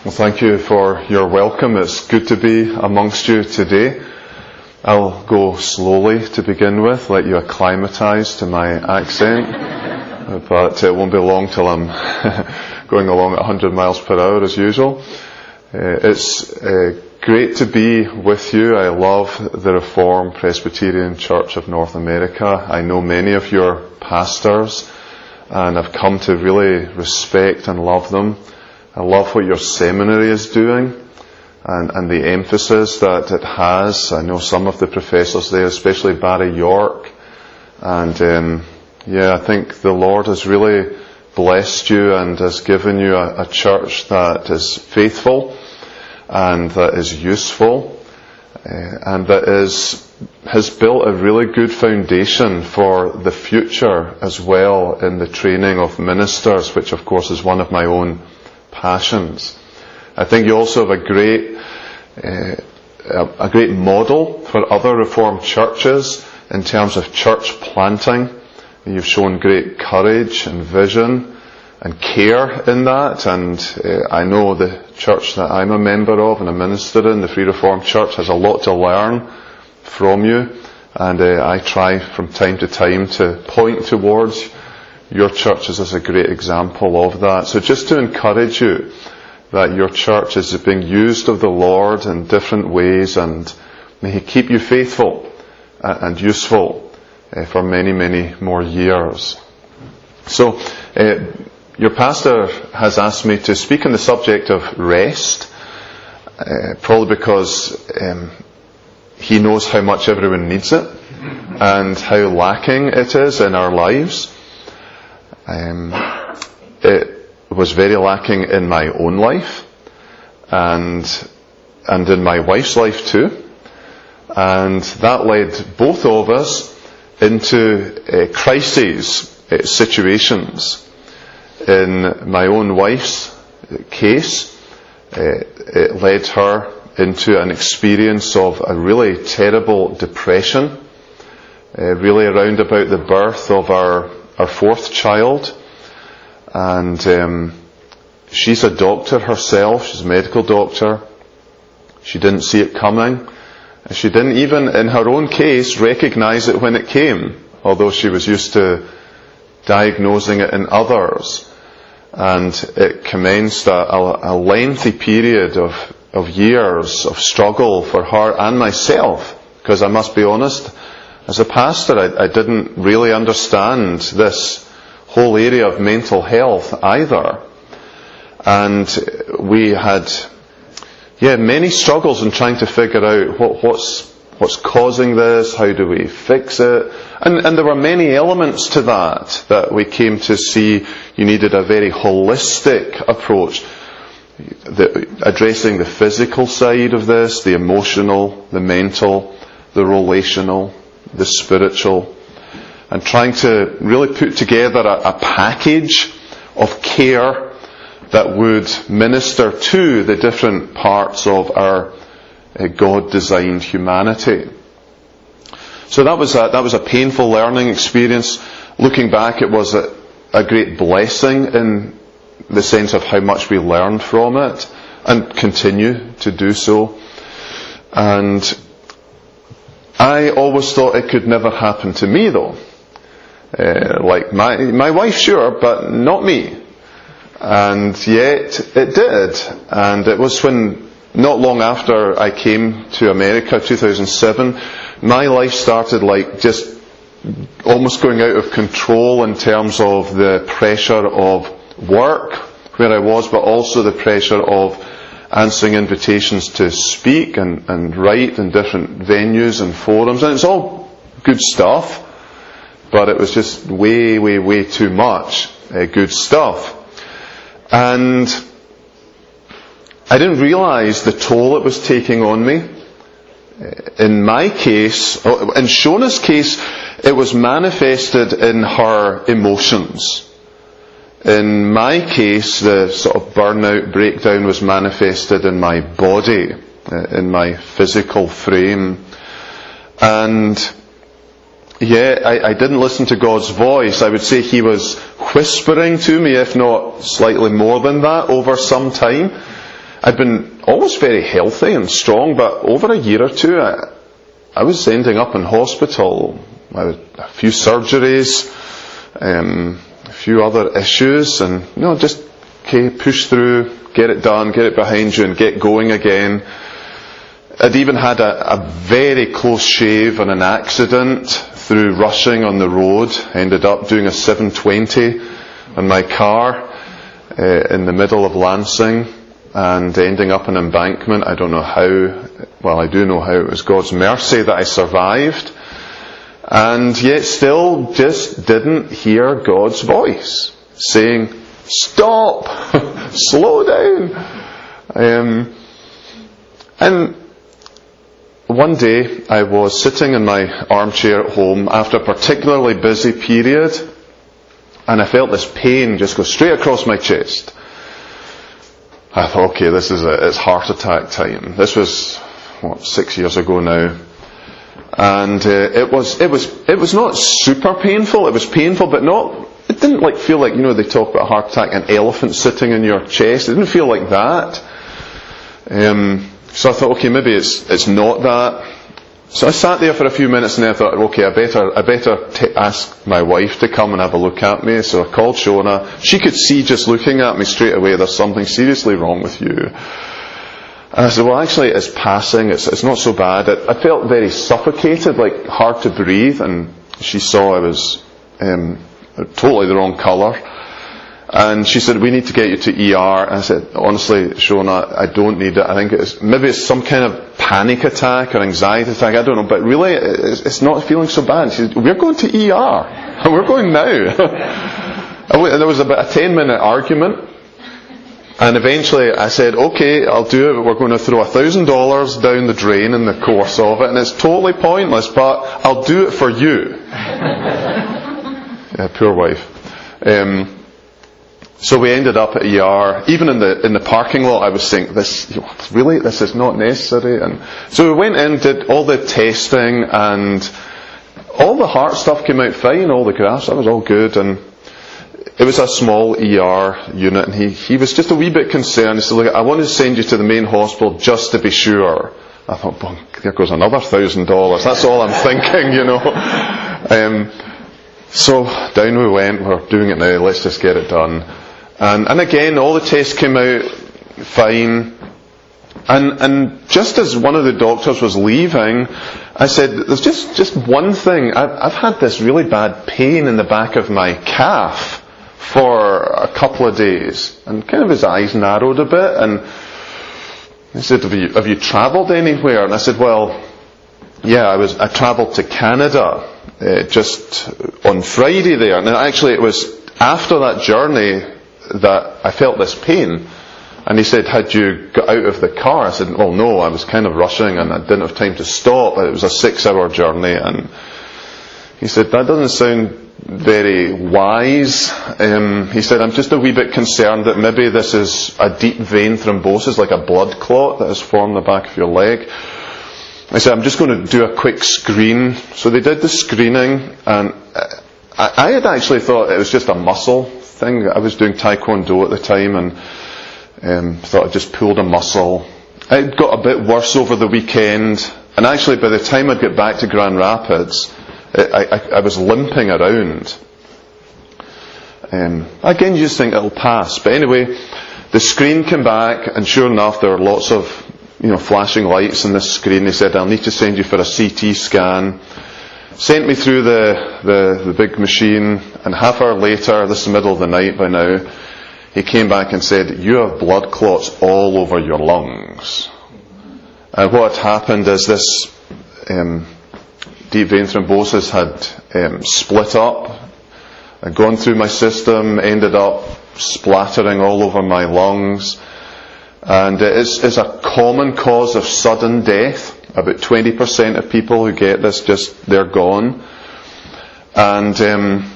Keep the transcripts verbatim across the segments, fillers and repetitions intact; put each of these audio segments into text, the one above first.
Well, thank you for your welcome. It's good to be amongst you today. I'll go slowly to begin with, let you acclimatise to my accent, but it won't be long till I'm going along at one hundred miles per hour as usual. Uh, it's uh, great to be with you. I love the Reformed Presbyterian Church of North America. I know many of your pastors, and I've come to really respect and love them. I love what your seminary is doing and, and the emphasis that it has. I know some of the professors there, especially Barry York. And um, yeah, I think the Lord has really blessed you and has given you a, a church that is faithful and that is useful uh, and that is has built a really good foundation for the future as well in the training of ministers, which of course is one of my own passions. I think you also have a great uh, a great model for other Reformed churches in terms of church planting. You've shown great courage and vision and care in that, and uh, I know the church that I'm a member of and a minister in, the Free Reformed Church, has a lot to learn from you, and uh, I try from time to time to point towards your churches as a great example of that. So just to encourage you that your church is being used of the Lord in different ways, and may He keep you faithful and useful for many, many more years. So, uh, your pastor has asked me to speak on the subject of rest, uh, probably because um, he knows how much everyone needs it and how lacking it is in our lives. Um, it was very lacking in my own life and and in my wife's life too, and that led both of us into uh, crises, uh, situations. In my own wife's case, uh, it led her into an experience of a really terrible depression, uh, really around about the birth of our our fourth child, and um, she's a doctor herself. She's a medical doctor. She didn't see it coming. She didn't even, in her own case, recognise it when it came, although she was used to diagnosing it in others. And it commenced a, a, a lengthy period of, of years of struggle for her and myself, because I must be honest, as a pastor, I, I didn't really understand this whole area of mental health either. And we had, yeah, many struggles in trying to figure out what, what's what's causing this, how do we fix it. And, and there were many elements to that that we came to see you needed a very holistic approach. The, addressing the physical side of this, the emotional, the mental, the relational, the spiritual, and trying to really put together a, a package of care that would minister to the different parts of our uh, God-designed humanity. So that was a, that was a painful learning experience. Looking back, it was a, a great blessing in the sense of how much we learned from it and continue to do so. And I always thought it could never happen to me, though. Uh, like my my wife, sure, but not me. And yet it did. And it was when, not long after I came to America, two thousand seven, my life started like just almost going out of control in terms of the pressure of work where I was, but also the pressure of answering invitations to speak and, and write in different venues and forums. And it's all good stuff, but it was just way, way, way too much uh, good stuff. And I didn't realise the toll it was taking on me. In my case, in Shona's case, it was manifested in her emotions. In my case, the sort of burnout breakdown was manifested in my body, in my physical frame. And yeah, I, I didn't listen to God's voice. I would say He was whispering to me, if not slightly more than that, over some time. I'd been always very healthy and strong, but over a year or two, I, I was ending up in hospital. I had a few surgeries, um, a few other issues, and you know, just okay, push through, get it done, get it behind you, and get going again. I'd even had a, a very close shave and an accident through rushing on the road. Ended up doing a seven twenty on my car uh, in the middle of Lansing, and ending up in embankment. I don't know how, well I do know how, it was God's mercy that I survived. And yet still just didn't hear God's voice saying, stop, slow down. Um, and one day I was sitting in my armchair at home after a particularly busy period, and I felt this pain just go straight across my chest. I thought, okay, this is a, it's heart attack time. This was, what, six years ago now. And uh, it was, it was, it was not super painful. It was painful, but not, it didn't like feel like, you know, they talk about a heart attack, an elephant sitting in your chest. It didn't feel like that. Um, so I thought, okay, maybe it's, it's not that. So I sat there for a few minutes and then I thought, okay, I better, I better t- ask my wife to come and have a look at me. So I called Shona. She could see just looking at me straight away, there's something seriously wrong with you. And I said, well, actually, it's passing. It's, it's not so bad. I, I felt very suffocated, like hard to breathe. And she saw I was um, totally the wrong colour. And she said, we need to get you to E R. And I said, honestly, Shona, I don't need it. I think it's, maybe it's some kind of panic attack or anxiety attack. I don't know. But really, it's, it's not feeling so bad. She said, we're going to E R. And we're going now. And there was about a ten minute argument. And eventually I said, okay, I'll do it, but we're going to throw a thousand dollars down the drain in the course of it, and it's totally pointless, but I'll do it for you. Yeah, poor wife. Um, so we ended up at E R. Even in the in the parking lot, I was thinking, this really, this is not necessary. And so we went in, did all the testing, and all the heart stuff came out fine, all the graphs, that was all good, and it was a small E R unit, and he, he was just a wee bit concerned. He said, look, I want to send you to the main hospital just to be sure. I thought, well, there goes another thousand dollars. That's all I'm thinking, you know. Um, so down we went. We're doing it now. Let's just get it done. And, and again, all the tests came out fine. And, and just as one of the doctors was leaving, I said, there's just, just one thing. I've, I've had this really bad pain in the back of my calf for a couple of days, and kind of his eyes narrowed a bit, and he said, have you, have you travelled anywhere? And I said, well, yeah, I was, I travelled to Canada, uh, just on Friday there, and actually it was after that journey that I felt this pain. And he said, had you got out of the car? I said, well, no, I was kind of rushing and I didn't have time to stop. It was a six hour journey. And he said, that doesn't sound very wise. Um, he said, I'm just a wee bit concerned that maybe this is a deep vein thrombosis, like a blood clot that has formed the back of your leg. I said, I'm just going to do a quick screen. So they did the screening, and I, I had actually thought it was just a muscle thing. I was doing Taekwondo at the time, and um, thought I just pulled a muscle. It got a bit worse over the weekend, and actually by the time I'd get back to Grand Rapids, I, I, I was limping around. Um, again, you just think it'll pass. But anyway, the screen came back, and sure enough, there were lots of, you know, flashing lights on this screen. They said, I'll need to send you for a C T scan. Sent me through the, the, the big machine, and half hour later, this is the middle of the night by now, he came back and said, you have blood clots all over your lungs. And what had happened is this um, deep vein thrombosis had um, split up, had gone through my system, ended up splattering all over my lungs. And it is, is a common cause of sudden death. About twenty percent of people who get this, just, they're gone. And um,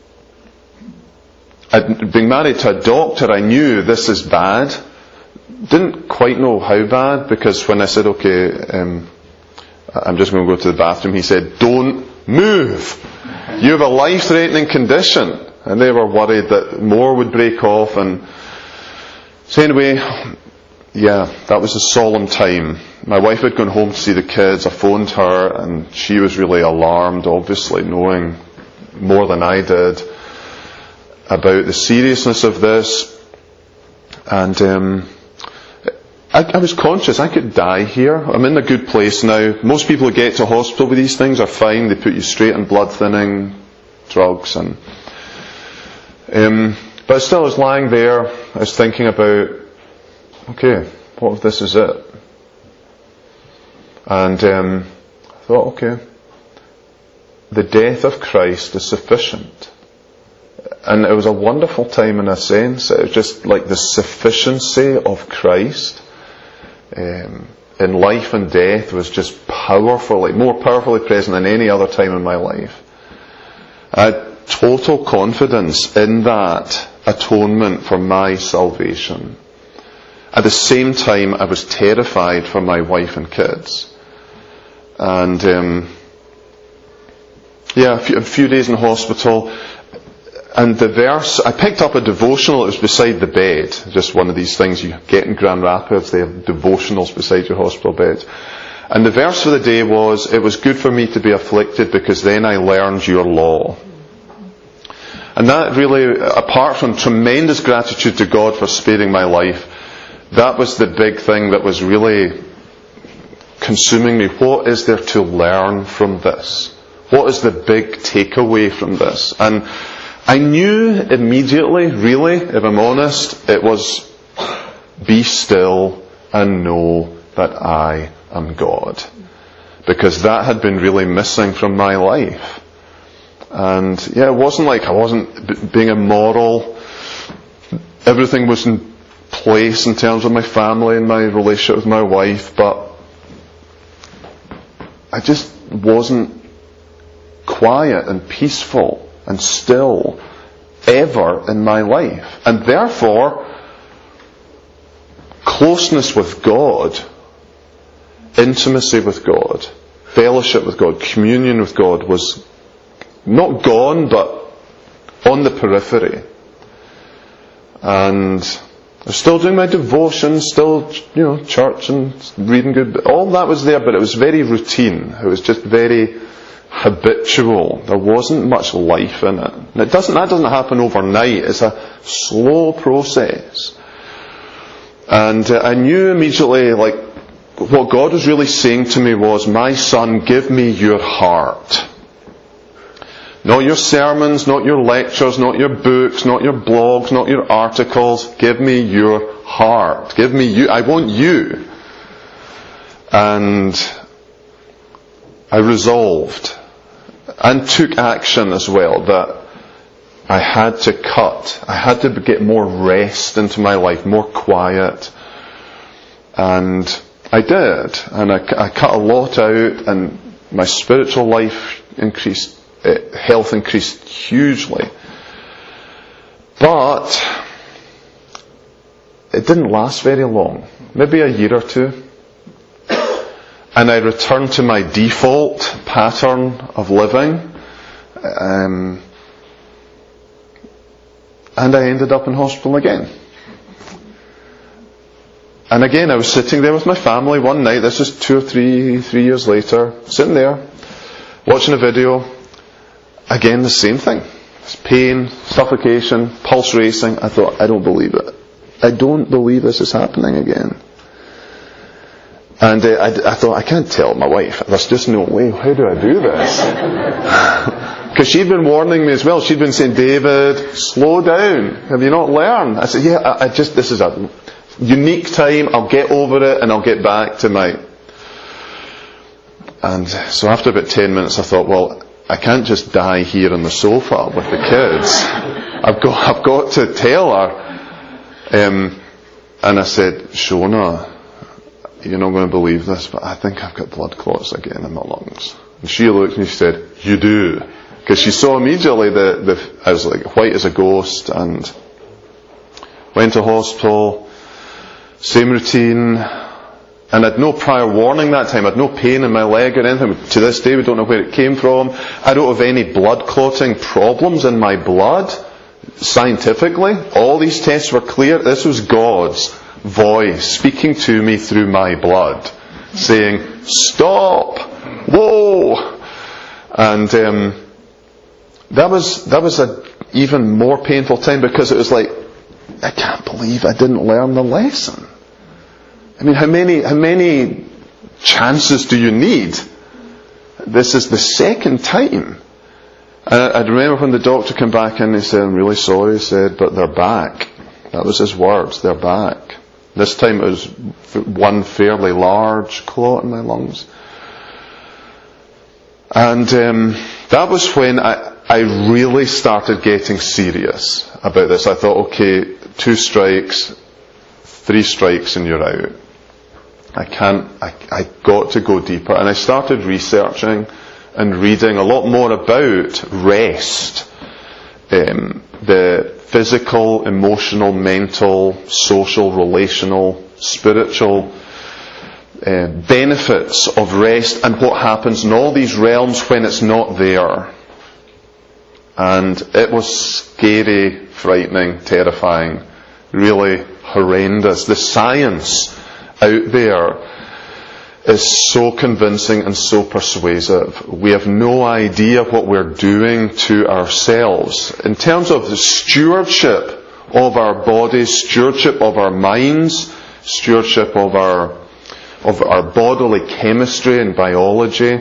I'd been married to a doctor, I knew this is bad. Didn't quite know how bad, because when I said, okay, um, I'm just going to go to the bathroom, he said, don't move. You have a life-threatening condition. And they were worried that more would break off. And so anyway, yeah, that was a solemn time. My wife had gone home to see the kids. I phoned her, and she was really alarmed, obviously, knowing more than I did about the seriousness of this. And um, I, I was conscious I could die here. I'm in a good place now. Most people who get to hospital with these things are fine. They put you straight on blood thinning drugs. and um, But still, I was lying there. I was thinking about, okay, what if this is it? And um, I thought, okay, the death of Christ is sufficient. And it was a wonderful time in a sense. It was just like the sufficiency of Christ um, in life and death was just powerfully, more powerfully present than any other time in my life. I had total confidence in that atonement for my salvation. At the same time, I was terrified for my wife and kids. And um, yeah, a few, a few days in hospital. And the verse, I picked up a devotional, it was beside the bed. Just one of these things you get in Grand Rapids, they have devotionals beside your hospital bed. And the verse for the day was, it was good for me to be afflicted because then I learned your law. And that really, apart from tremendous gratitude to God for sparing my life, that was the big thing that was really consuming me. What is there to learn from this? What is the big takeaway from this? And I knew immediately, really, if I'm honest, it was, be still and know that I am God. Because that had been really missing from my life. And yeah, it wasn't like I wasn't b- being immoral. Everything was in place in terms of my family and my relationship with my wife, but I just wasn't quiet and peaceful and still ever in my life. And therefore, closeness with God, intimacy with God, fellowship with God, communion with God was not gone, but on the periphery. And I was still doing my devotions, still, you know, church and reading good. All that was there, but it was very routine. It was just very habitual. There wasn't much life in it. And it doesn't, that doesn't happen overnight. It's a slow process. And uh, I knew immediately, like, what God was really saying to me was, my son, give me your heart. Not your sermons, not your lectures, not your books, not your blogs, not your articles. Give me your heart. Give me you. I want you. And I resolved and took action as well that I had to cut. I had to get more rest into my life, more quiet. And I did. And I, I cut a lot out, and my spiritual life increased, uh, health increased hugely. But it didn't last very long. Maybe a year or two. And I returned to my default pattern of living. Um, and I ended up in hospital again. And again, I was sitting there with my family one night. This was two or three, three years later. Sitting there, watching a video. Again, the same thing. Pain, suffocation, pulse racing. I thought, I don't believe it. I don't believe this is happening again. And uh, I, I thought, I can't tell my wife. There's just no way. How do I do this? Because she'd been warning me as well. She'd been saying, David, slow down. Have you not learned? I said, yeah, I, I just, this is a unique time. I'll get over it and I'll get back to my... And so after about ten minutes I thought, well, I can't just die here on the sofa with the kids. I've got, I've got to tell her. Um, and I said, Shona, you're not going to believe this, but I think I've got blood clots again in my lungs. And she looked and she said, you do. Because she saw immediately the, the, I was like white as a ghost, and went to hospital, same routine, and I'd no prior warning that time. I'd no pain in my leg or anything. To this day we don't know where it came from. I don't have any blood clotting problems in my blood. Scientifically, all these tests were clear. This was God's voice speaking to me through my blood, saying, "Stop! Whoa!" And um, that was that was an even more painful time, because it was like, I can't believe I didn't learn the lesson. I mean, how many how many chances do you need? This is the second time. And I, I remember when the doctor came back in, he said, "I'm really sorry," he said, "but they're back." That was his words, "They're back." This time it was one fairly large clot in my lungs. And um, that was when I, I really started getting serious about this. I thought, okay, two strikes, three strikes and you're out. I can't, I, I got to go deeper. And I started researching and reading a lot more about rest. Um, the physical, emotional, mental, social, relational, spiritual uh, benefits of rest, and what happens in all these realms when it's not there. And it was scary, frightening, terrifying, really horrendous. The science out there is so convincing and so persuasive. We have no idea what we're doing to ourselves in terms of the stewardship of our bodies, stewardship of our minds, stewardship of our of our bodily chemistry and biology.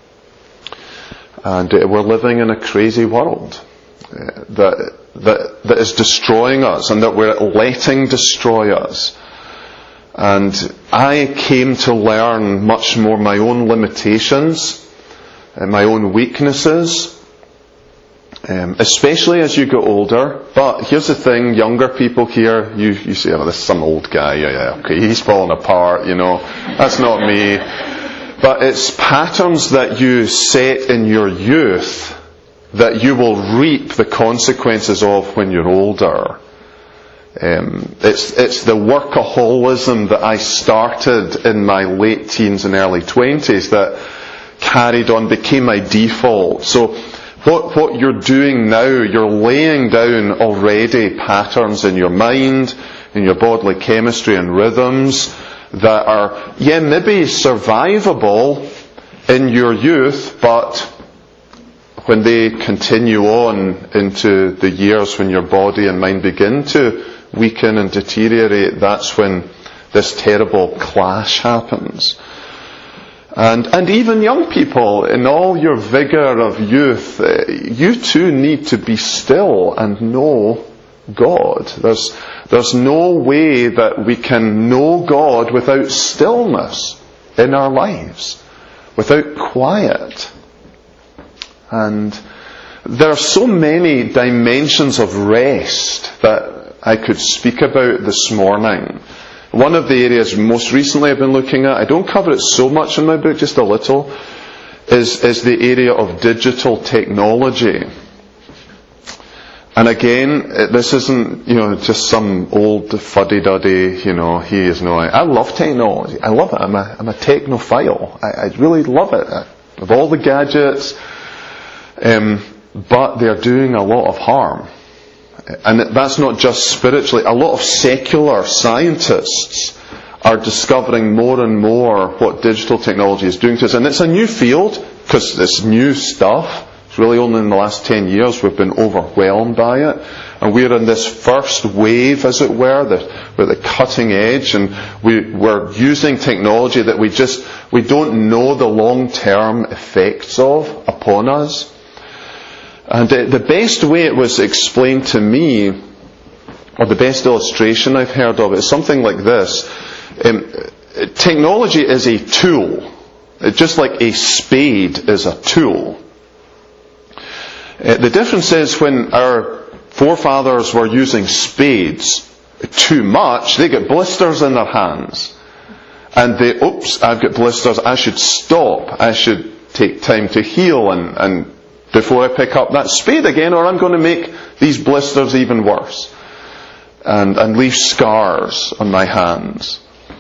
And uh, we're living in a crazy world uh, that that that is destroying us, and that we're letting destroy us. And I came to learn much more my own limitations and my own weaknesses, um, especially as you get older. But here's the thing, younger people here, you, you say, "Oh, this is some old guy, yeah, yeah, okay, he's falling apart, you know, that's not me." But it's patterns that you set in your youth that you will reap the consequences of when you're older. Um, it's it's the workaholism that I started in my late teens and early twenties that carried on, became my default. So what what you're doing now, you're laying down already patterns in your mind, in your bodily chemistry and rhythms that are, yeah, maybe survivable in your youth, but when they continue on into the years when your body and mind begin to weaken and deteriorate, that's when this terrible clash happens. And and even young people, in all your vigor of youth, uh, you too need to be still and know God. There's there's no way that we can know God without stillness in our lives, without quiet. And there are so many dimensions of rest that I could speak about this morning. One of the areas most recently I've been looking at, I don't cover it so much in my book, just a little, is, is the area of digital technology. And again, this isn't, you know, just some old fuddy-duddy, you know, he is no, I, I love technology. I love it. I'm a, I'm a technophile. I, I really love it. I, of all the gadgets, um, but they're doing a lot of harm. And that's not just spiritually. A lot of secular scientists are discovering more and more what digital technology is doing to us. And it's a new field, because it's new stuff. It's really only in the last ten years we've been overwhelmed by it. And we're in this first wave, as it were, that we're at the cutting edge, and we, we're using technology that we just, we don't know the long-term effects of upon us. And uh, the best way it was explained to me, or the best illustration I've heard of it, is something like this. Um, technology is a tool, just like a spade is a tool. Uh, the difference is when our forefathers were using spades too much, they get blisters in their hands. And they, oops, I've got blisters, I should stop, I should take time to heal and, and before I pick up that spade again, or I'm going to make these blisters even worse and, and leave scars on my hands.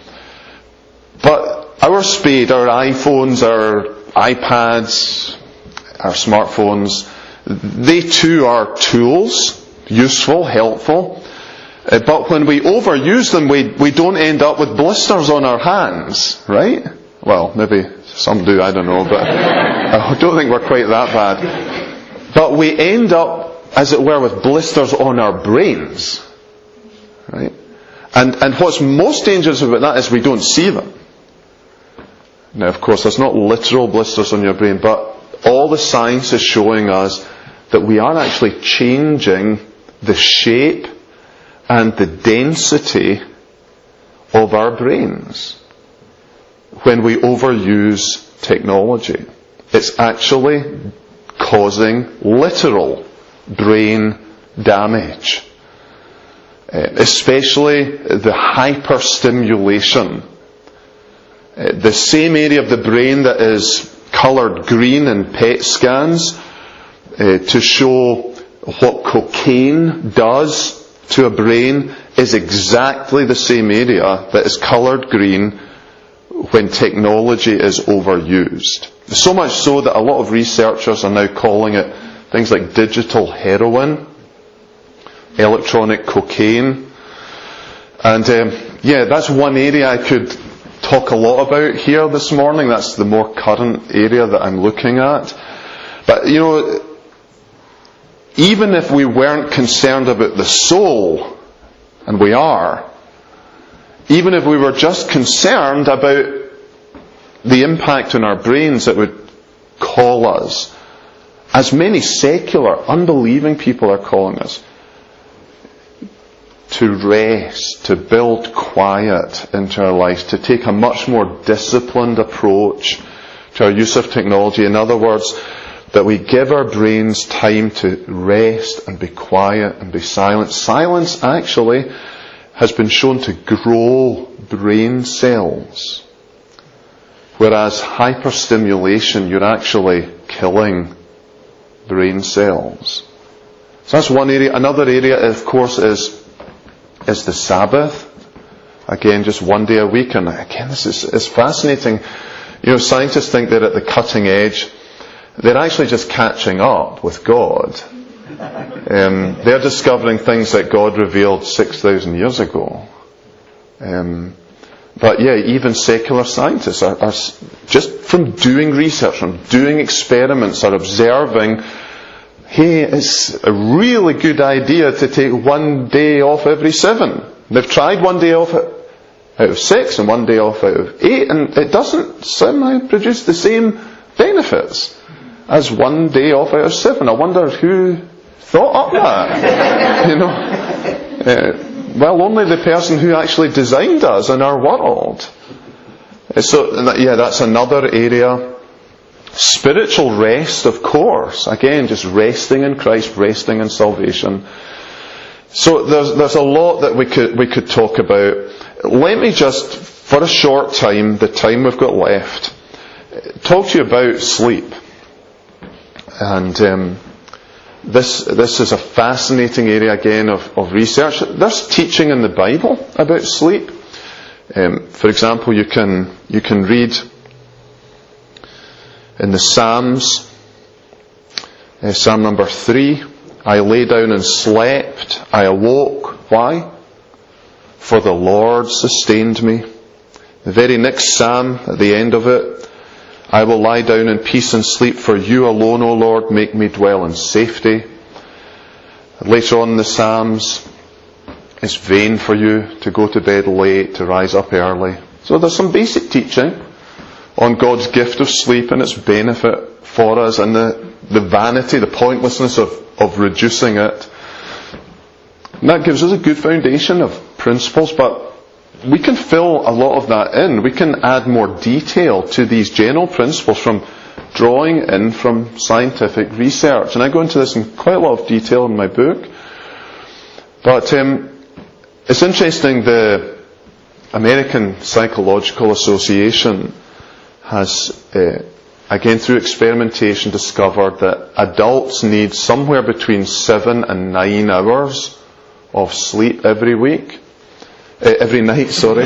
But our spade, our iPhones, our iPads, our smartphones, they too are tools, useful, helpful, Uh, but when we overuse them, we, we don't end up with blisters on our hands, right? Well, maybe some do, I don't know, but I don't think we're quite that bad. But we end up, as it were, with blisters on our brains, right? And, and what's most dangerous about that is we don't see them. Now, of course, there's not literal blisters on your brain, but all the science is showing us that we are actually changing the shape and the density of our brains when we overuse technology. It's actually causing literal brain damage. Uh, especially the hyperstimulation. Uh, the same area of the brain that is coloured green in P E T scans uh, to show what cocaine does to a brain is exactly the same area that is coloured green when technology is overused. So much so that a lot of researchers are now calling it things like digital heroin, electronic cocaine. And um, yeah, that's one area I could talk a lot about here this morning. That's the more current area that I'm looking at. But, you know, even if we weren't concerned about the soul, and we are, even if we were just concerned about the impact on our brains it would call us, as many secular, unbelieving people are calling us, to rest, to build quiet into our lives, to take a much more disciplined approach to our use of technology. In other words, that we give our brains time to rest and be quiet and be silent. Silence actually has been shown to grow brain cells. Whereas hyperstimulation, you're actually killing brain cells. So that's one area. Another area, of course, is is the Sabbath. Again, just one day a week. And again, this is, is fascinating. You know, scientists think they're at the cutting edge. They're actually just catching up with God. Um, they're discovering things that God revealed six thousand years ago. Um, but yeah, even secular scientists are, are just from doing research, from doing experiments, are observing, hey, it's a really good idea to take one day off every seven. They've tried one day off out of six and one day off out of eight, and it doesn't somehow produce the same benefits as one day off out of seven. I wonder who thought up that. You know, uh, well, only the person who actually designed us and our world. So, yeah, that's another area. Spiritual rest, of course. Again, just resting in Christ, resting in salvation. So there's there's a lot that we could we could talk about. Let me just, for a short time, the time we've got left, talk to you about sleep. And um, this this is a fascinating area again of, of research. There's teaching in the Bible about sleep. Um, for example, you can you can read in the Psalms, uh, Psalm number three, I lay down and slept, I awoke. Why? For the Lord sustained me. The very next Psalm, at the end of it, I will lie down in peace and sleep, for you alone, O Lord, make me dwell in safety. Later on in the Psalms, it's vain for you to go to bed late, to rise up early. So there's some basic teaching on God's gift of sleep and its benefit for us, and the, the vanity, the pointlessness of, of reducing it. And that gives us a good foundation of principles, but we can fill a lot of that in. We can add more detail to these general principles from drawing in from scientific research. And I go into this in quite a lot of detail in my book. But um, it's interesting, the American Psychological Association has, uh, again through experimentation, discovered that adults need somewhere between seven and nine hours of sleep every week. Uh, every night, sorry.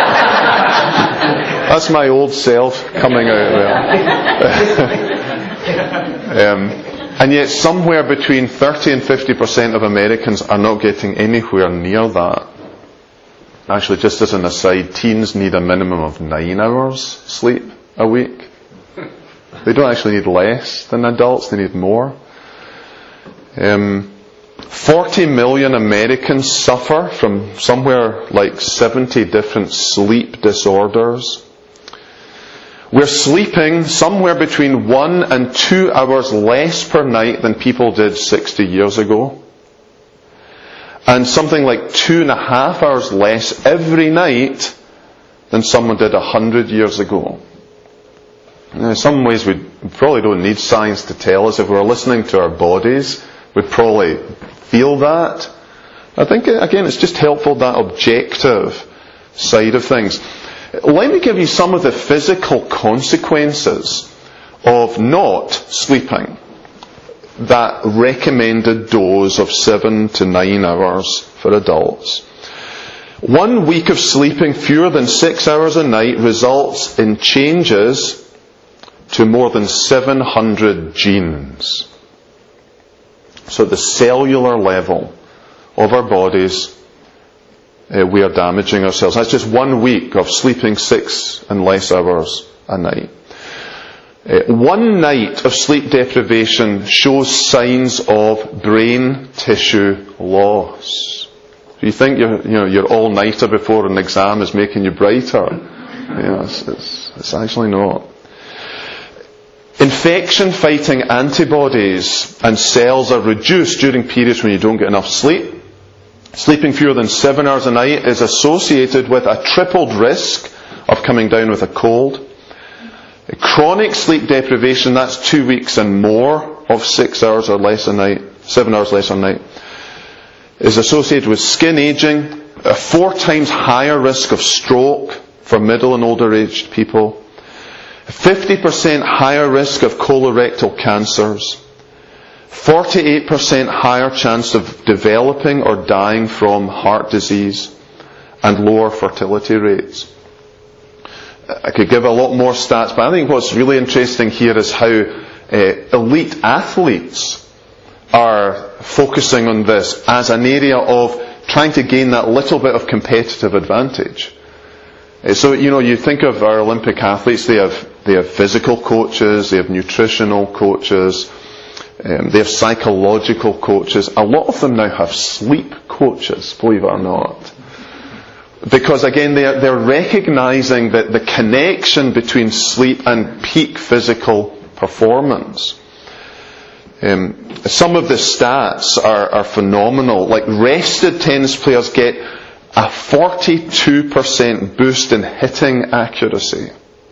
That's my old self coming out there. um, And yet somewhere between thirty and fifty percent of Americans are not getting anywhere near that. Actually, just as an aside, teens need a minimum of nine hours sleep a week. They don't actually need less than adults, they need more. Um, forty million Americans suffer from somewhere like seventy different sleep disorders. We're sleeping somewhere between one and two hours less per night than people did sixty years ago. And something like two and a half hours less every night than someone did a hundred years ago. Now, in some ways we probably don't need science to tell us. If we were listening to our bodies, we'd probably feel that. I think, again, it's just helpful, that objective side of things. Let me give you some of the physical consequences of not sleeping that recommended dose of seven to nine hours for adults. One week of sleeping fewer than six hours a night results in changes to more than seven hundred genes. So at the cellular level of our bodies, uh, we are damaging ourselves. That's just one week of sleeping six and less hours a night. Uh, one night of sleep deprivation shows signs of brain tissue loss. If you think you're, you know, your all-nighter before an exam is making you brighter, you know, it's, it's, it's actually not. Infection-fighting antibodies and cells are reduced during periods when you don't get enough sleep. Sleeping fewer than seven hours a night is associated with a tripled risk of coming down with a cold. Chronic sleep deprivation, that's two weeks and more of six hours or less a night, seven hours less a night, is associated with skin aging, a four times higher risk of stroke for middle and older aged people, fifty percent higher risk of colorectal cancers, forty-eight percent higher chance of developing or dying from heart disease, and lower fertility rates. I could give a lot more stats, but I think what's really interesting here is how uh, elite athletes are focusing on this as an area of trying to gain that little bit of competitive advantage. Uh, so, you know, you think of our Olympic athletes, they have they have physical coaches, they have nutritional coaches, um, they have psychological coaches. A lot of them now have sleep coaches, believe it or not. Because again, they're, they're recognizing that the connection between sleep and peak physical performance. Um, some of the stats are, are phenomenal. Like rested tennis players get a forty-two percent boost in hitting accuracy.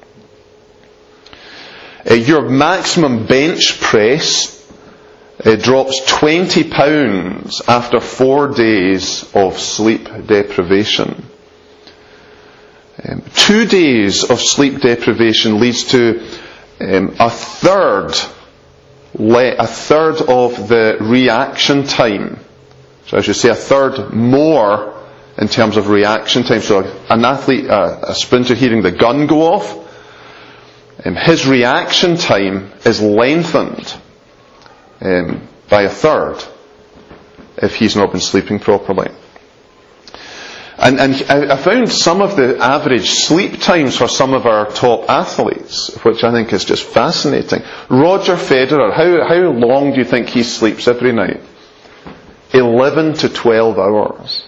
Uh, your maximum bench press uh, drops twenty pounds after four days of sleep deprivation. Um, two days of sleep deprivation leads to um, a third, le- a third of the reaction time. So I should say a third more in terms of reaction time. So an athlete, uh, a sprinter hearing the gun go off, um, his reaction time is lengthened um, by a third if he's not been sleeping properly. And, and I found some of the average sleep times for some of our top athletes, which I think is just fascinating. Roger Federer, how, how long do you think he sleeps every night? eleven to twelve hours.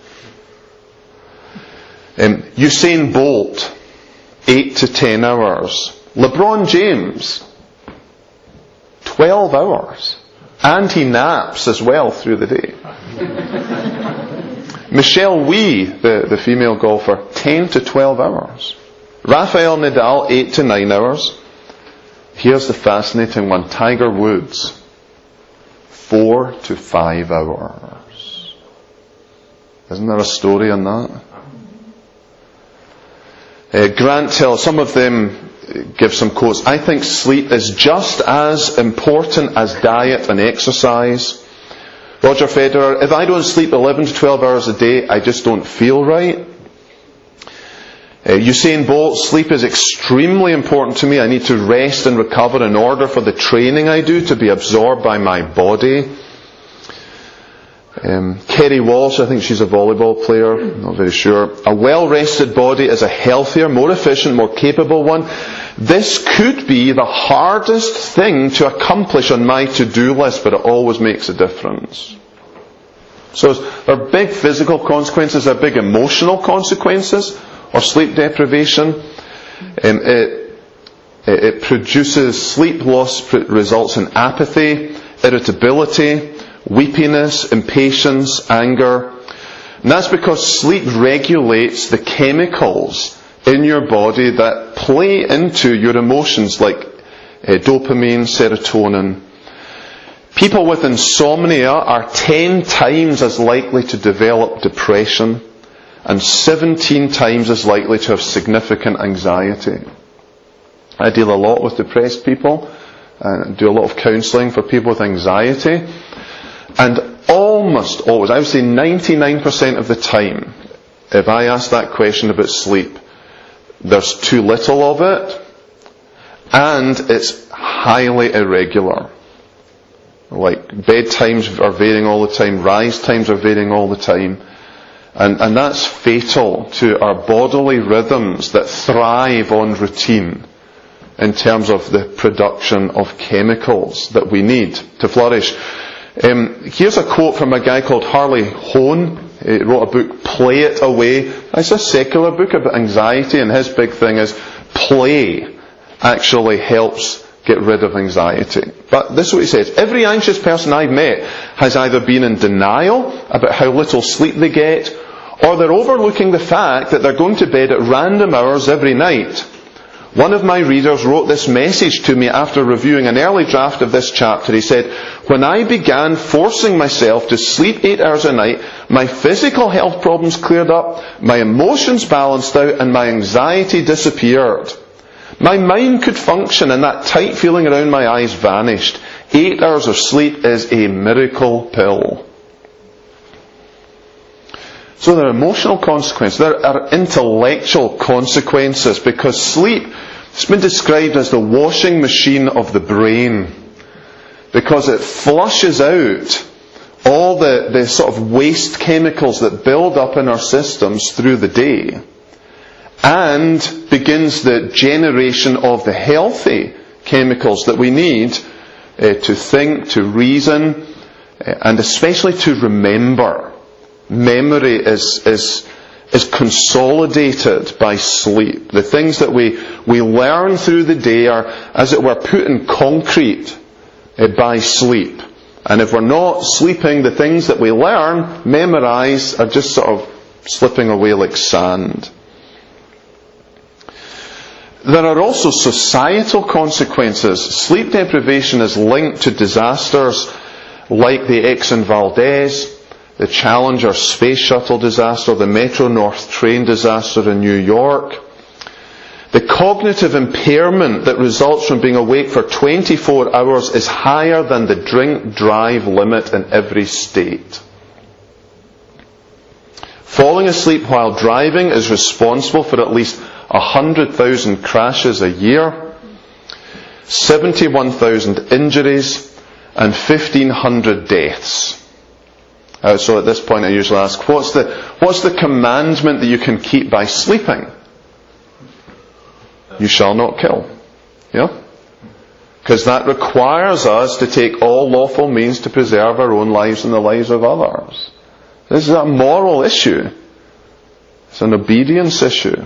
Um, Usain Bolt, eight to ten hours. LeBron James, twelve hours. And he naps as well through the day. Michelle Wie, the, the female golfer, ten to twelve hours. Rafael Nadal, eight to nine hours. Here's the fascinating one. Tiger Woods, four to five hours. Isn't there a story on that? Uh, Grant Hill, some of them give some quotes. I think sleep is just as important as diet and exercise. Roger Federer, if I don't sleep eleven to twelve hours a day, I just don't feel right. Uh, Usain Bolt, sleep is extremely important to me. I need to rest and recover in order for the training I do to be absorbed by my body. Um, Kerry Walsh, I think she's a volleyball player, not very sure. A well-rested body is a healthier, more efficient, more capable one. This could be the hardest thing to accomplish on my to-do list, but it always makes a difference. So there are big physical consequences, there are big emotional consequences of sleep deprivation. Um, it, it produces sleep loss, results in apathy, irritability, weepiness, impatience, anger. And that's because sleep regulates the chemicals in your body that play into your emotions, like uh, dopamine, serotonin. People with insomnia are ten times as likely to develop depression and seventeen times as likely to have significant anxiety. I deal a lot with depressed people and do a lot of counselling for people with anxiety. And almost always, I would say ninety-nine percent of the time, if I ask that question about sleep, there's too little of it, and it's highly irregular. Like, bedtimes are varying all the time, rise times are varying all the time, and, and that's fatal to our bodily rhythms that thrive on routine in terms of the production of chemicals that we need to flourish. Um, here's a quote from a guy called Harley Hone. He wrote a book, Play It Away. It's a secular book about anxiety, and his big thing is play actually helps get rid of anxiety. But this is what he says: every anxious person I've met has either been in denial about how little sleep they get, or they're overlooking the fact that they're going to bed at random hours every night. One of my readers wrote this message to me after reviewing an early draft of this chapter. He said, "When I began forcing myself to sleep eight hours a night, my physical health problems cleared up, my emotions balanced out, and my anxiety disappeared. My mind could function and that tight feeling around my eyes vanished. Eight hours of sleep is a miracle pill." So there are emotional consequences, there are intellectual consequences, because sleep has been described as the washing machine of the brain, because it flushes out all the, the sort of waste chemicals that build up in our systems through the day, and begins the generation of the healthy chemicals that we need uh, to think, to reason, uh, and especially to remember. Memory is, is, is consolidated by sleep. The things that we, we learn through the day are, as it were, put in concrete uh, by sleep. And if we're not sleeping, the things that we learn, memorize, are just sort of slipping away like sand. There are also societal consequences. Sleep deprivation is linked to disasters like the Exxon Valdez, the Challenger space shuttle disaster, the Metro North train disaster in New York. The cognitive impairment that results from being awake for twenty-four hours is higher than the drink-drive limit in every state. Falling asleep while driving is responsible for at least one hundred thousand crashes a year, seventy-one thousand injuries, and fifteen hundred deaths. Uh, so at this point I usually ask, what's the, what's the commandment that you can keep by sleeping? You shall not kill. Yeah? Because that requires us to take all lawful means to preserve our own lives and the lives of others. This is a moral issue. It's an obedience issue.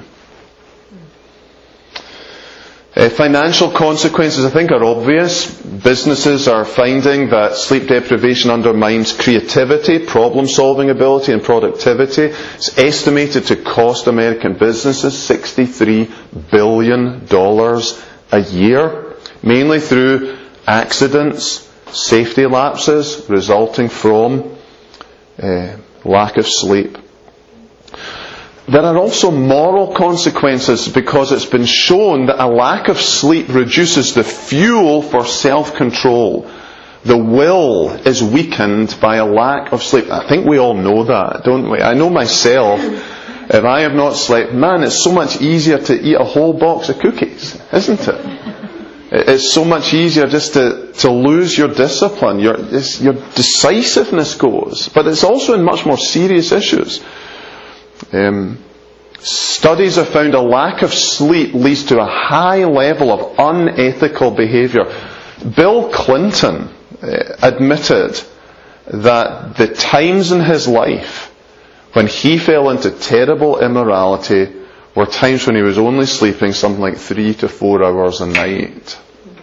Uh, financial consequences, I think, are obvious. Businesses are finding that sleep deprivation undermines creativity, problem-solving ability, and productivity. It's estimated to cost American businesses sixty-three billion dollars a year, mainly through accidents, safety lapses resulting from uh, lack of sleep. There are also moral consequences, because it's been shown that a lack of sleep reduces the fuel for self-control. The will is weakened by a lack of sleep. I think we all know that, don't we? I know myself. If I have not slept, man, it's so much easier to eat a whole box of cookies, isn't it? It's so much easier just to, to lose your discipline, your, your decisiveness goes. But it's also in much more serious issues. Um, studies have found a lack of sleep leads to a high level of unethical behaviour. Bill Clinton uh, admitted that the times in his life when he fell into terrible immorality were times when he was only sleeping something like three to four hours a night.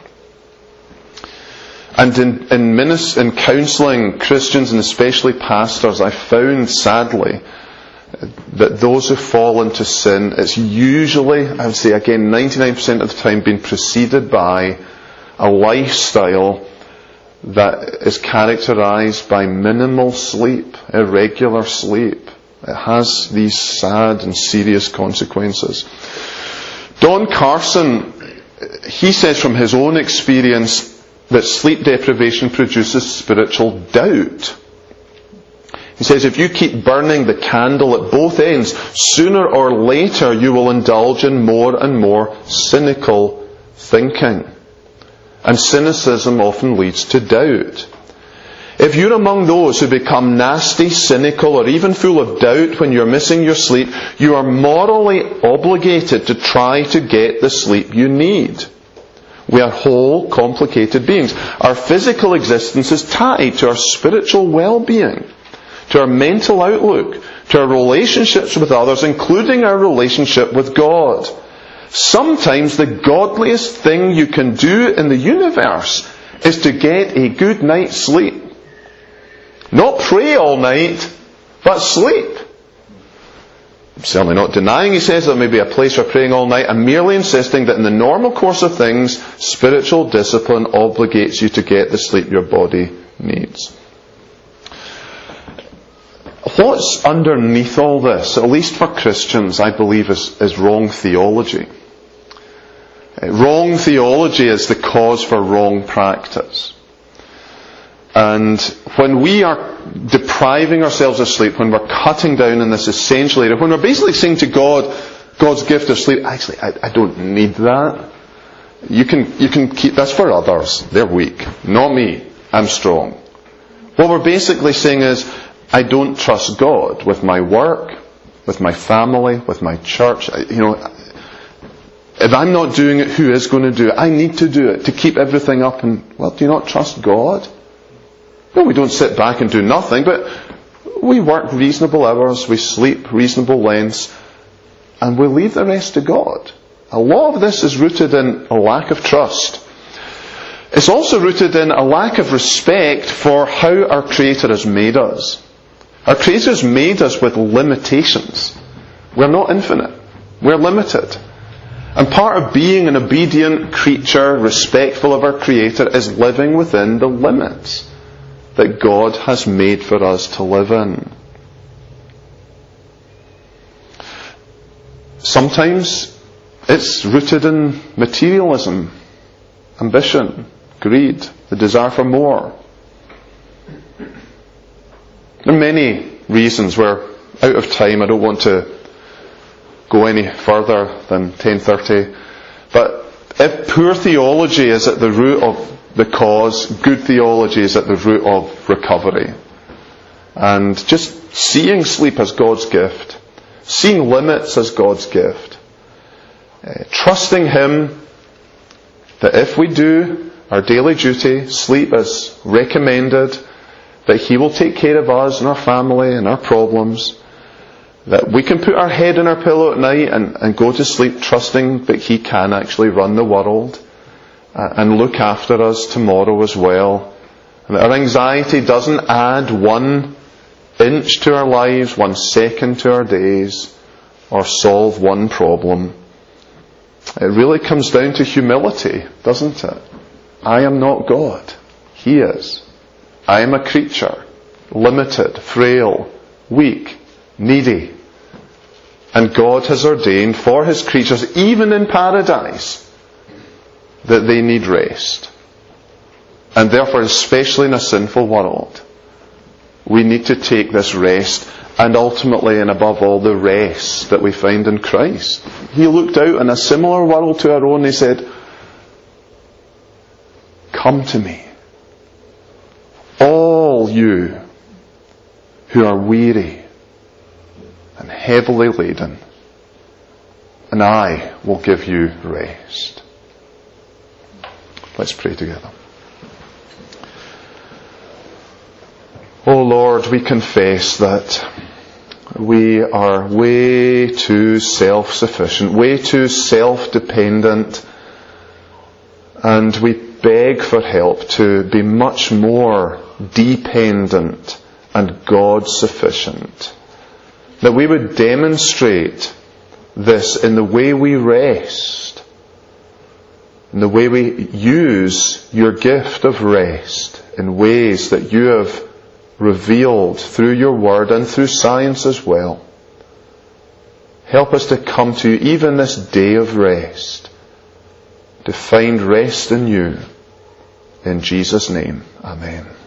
And in, in, minis- in counselling Christians and especially pastors, I found, sadly, that those who fall into sin, it's usually, I would say again, ninety-nine percent of the time been preceded by a lifestyle that is characterised by minimal sleep, irregular sleep. It has these sad and serious consequences. Don Carson, he says from his own experience that sleep deprivation produces spiritual doubt. He says if you keep burning the candle at both ends, sooner or later you will indulge in more and more cynical thinking. And cynicism often leads to doubt. If you're among those who become nasty, cynical, or even full of doubt when you're missing your sleep, you are morally obligated to try to get the sleep you need. We are whole, complicated beings. Our physical existence is tied to our spiritual well-being, to our mental outlook, to our relationships with others, including our relationship with God. Sometimes the godliest thing you can do in the universe is to get a good night's sleep. Not pray all night, but sleep. I'm certainly not denying, he says, there may be a place for praying all night. I'm merely insisting that in the normal course of things, spiritual discipline obligates you to get the sleep your body needs. What's underneath all this, at least for Christians, I believe is, is wrong theology. Wrong theology is the cause for wrong practice. And when we are depriving ourselves of sleep, when we're cutting down in this essential area, when we're basically saying to God, God's gift of sleep, actually, I, I don't need that. You can, you can keep, that's for others. They're weak. Not me. I'm strong. What we're basically saying is, I don't trust God with my work, with my family, with my church. You know, if I'm not doing it, who is going to do it? I need to do it to keep everything up. And, well, do you not trust God? No, we don't sit back and do nothing, but we work reasonable hours, we sleep reasonable lengths, and we leave the rest to God. A lot of this is rooted in a lack of trust. It's also rooted in a lack of respect for how our Creator has made us. Our Creator has made us with limitations. We're not infinite. We're limited. And part of being an obedient creature, respectful of our Creator, is living within the limits that God has made for us to live in. Sometimes it's rooted in materialism, ambition, greed, the desire for more. There are many reasons. We're out of time. I don't want to go any further than ten thirty. But if poor theology is at the root of the cause, good theology is at the root of recovery. And just seeing sleep as God's gift, seeing limits as God's gift, uh, trusting Him that if we do our daily duty, sleep as recommended, that He will take care of us and our family and our problems, that we can put our head in our pillow at night and, and go to sleep trusting that He can actually run the world and look after us tomorrow as well. And that our anxiety doesn't add one inch to our lives, one second to our days, or solve one problem. It really comes down to humility, doesn't it? I am not God. He is. I am a creature, limited, frail, weak, needy. And God has ordained for His creatures, even in paradise, that they need rest. And therefore, especially in a sinful world, we need to take this rest, and ultimately and above all the rest that we find in Christ. He looked out in a similar world to our own. He said, "Come to me, all you who are weary and heavily laden, and I will give you rest." Let's pray together. Oh Lord, we confess that we are way too self-sufficient, way too self-dependent, and we beg for help to be much more dependent and God-sufficient. That we would demonstrate this in the way we rest, in the way we use your gift of rest in ways that you have revealed through your word and through science as well. Help us to come to you even this day of rest, to find rest in you. In Jesus' name, amen.